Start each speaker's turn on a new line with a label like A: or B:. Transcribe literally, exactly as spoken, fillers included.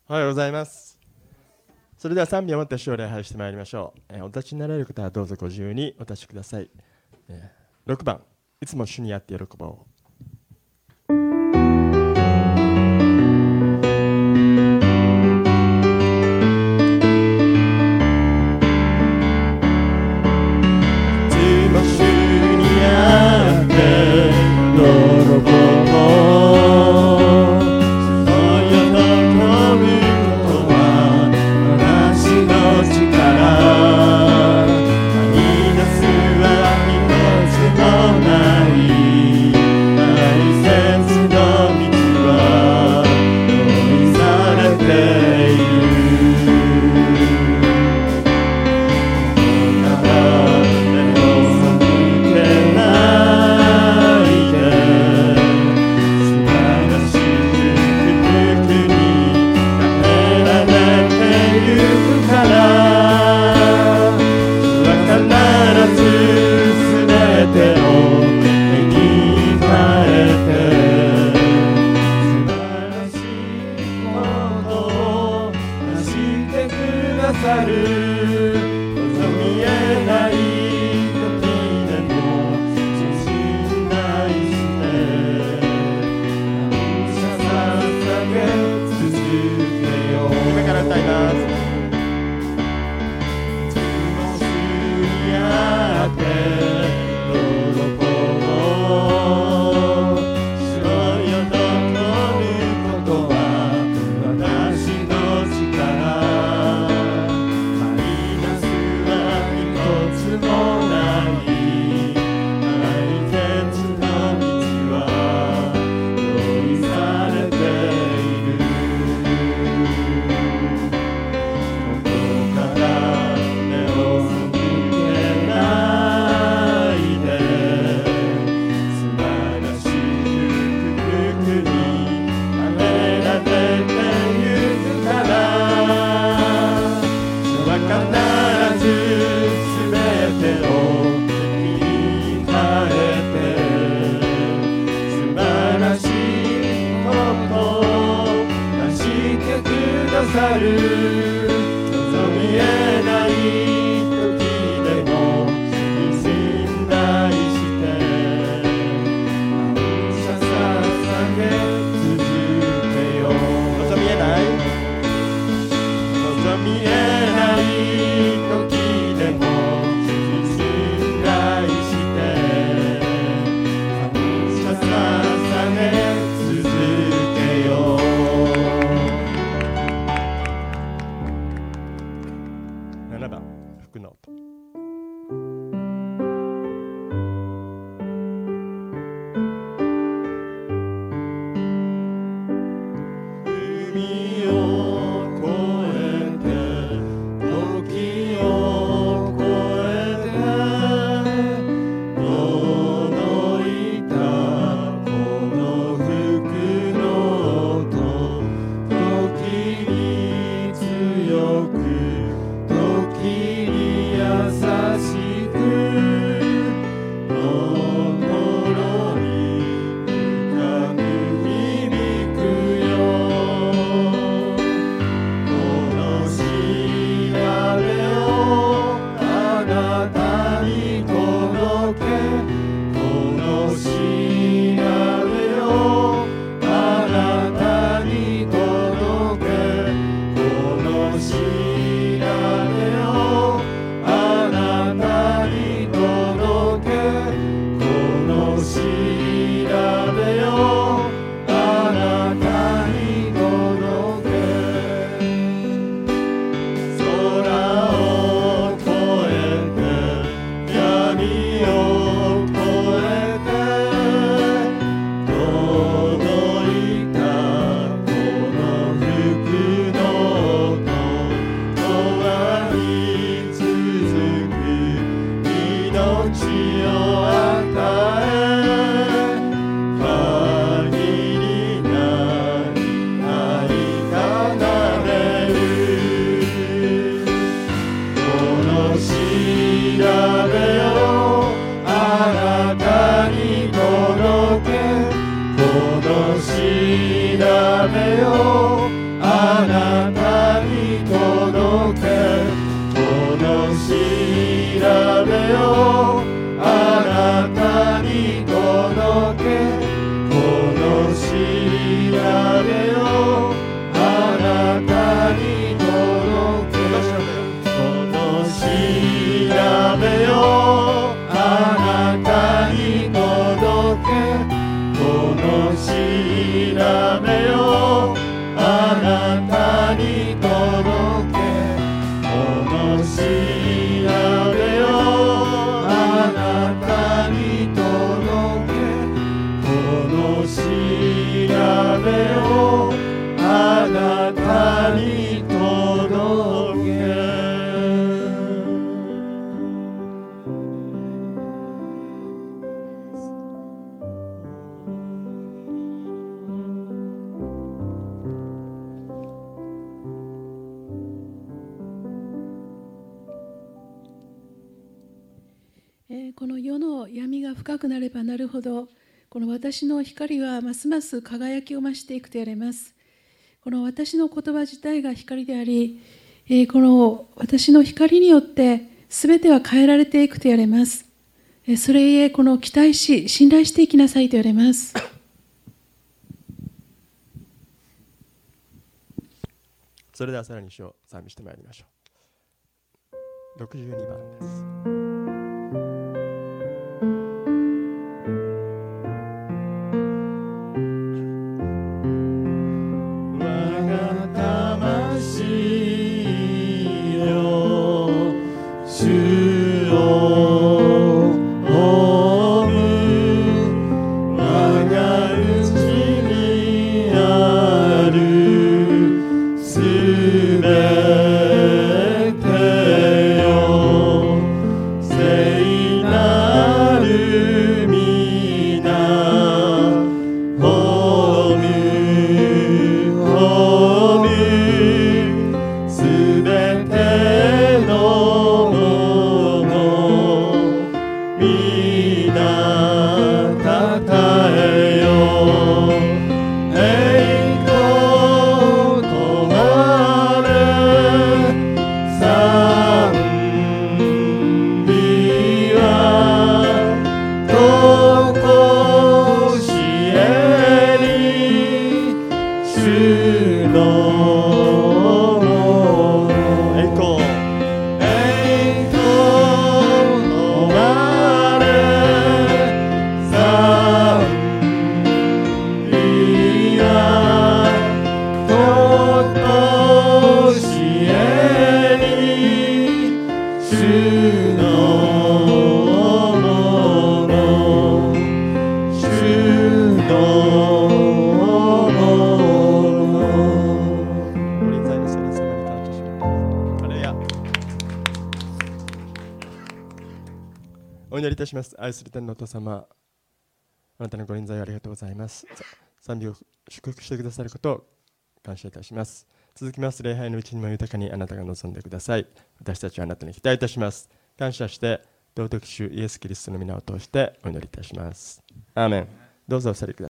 A: おはようございます。それでは賛美をもって主を礼拝してまいりましょう。えー、お立ちになられる方はどうぞご自由にお立ちください。えー、ろくばん、いつも主にあって喜ぼう。
B: 調べよう
A: あなたに届けこの調べをあなたに届けこの調べをあなたに届けこの調べをあなたに届けこの調べをあなたに届けこの調べをあなたに届けこの調べをあなたに届け
B: えーこの世の闇が深くなればなるほど、この私の光はますます輝きを増していくと言われます。この私の言葉自体が光であり、えーこの私の光によって全ては変えられていくと言われます。えーそれゆえこの期待し、信頼していきなさいと言われます。
A: それではさらに主を賛美してまいりましょう。ろくじゅうにばんです。お祈りいたします。愛する天のお父様、あなたのご臨在ありがとうございます。賛美を祝福してくださることを感謝いたします。続きます礼拝のうちにも豊かにあなたが望んでください。私たちはあなたに期待いたします。感謝して尊き主イエス・キリストの皆を通してお祈りいたします。アーメン。どうぞお座りください。